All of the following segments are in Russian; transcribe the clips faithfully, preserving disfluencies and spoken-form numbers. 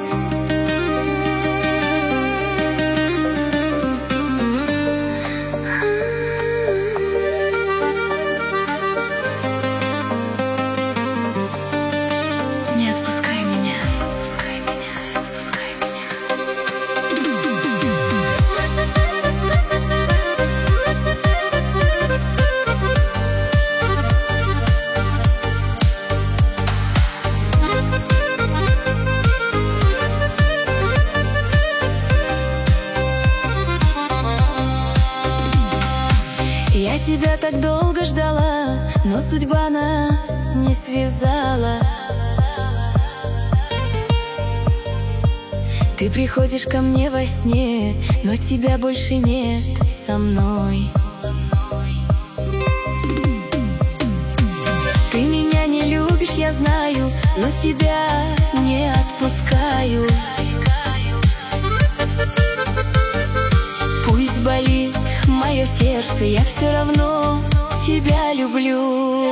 Не отпускай меня, отпускай меня, отпускай меня. Я тебя так долго ждала, но судьба нас не связала. Ты приходишь ко мне во сне, но тебя больше нет со мной. Ты меня не любишь, я знаю, но тебя не отпускаю. Пусть болит мое сердце, я все равно тебя люблю.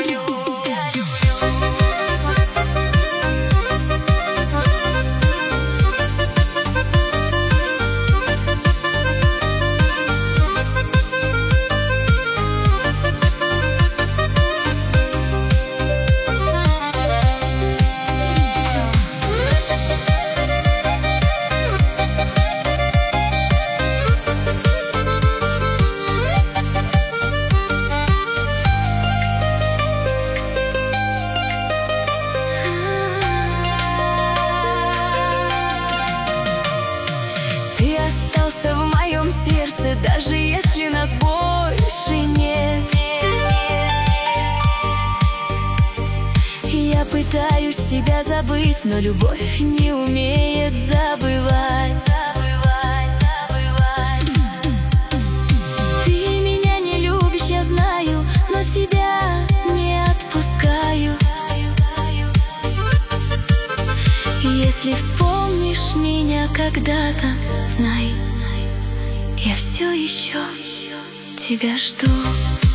Ты остался в моем сердце, даже если нас больше нет. Я пытаюсь тебя забыть, но любовь не умеет забывать. Ты меня не любишь, я знаю, но тебя не отпускаю. Если вспомнишь меня когда-то, знай, я все еще тебя жду.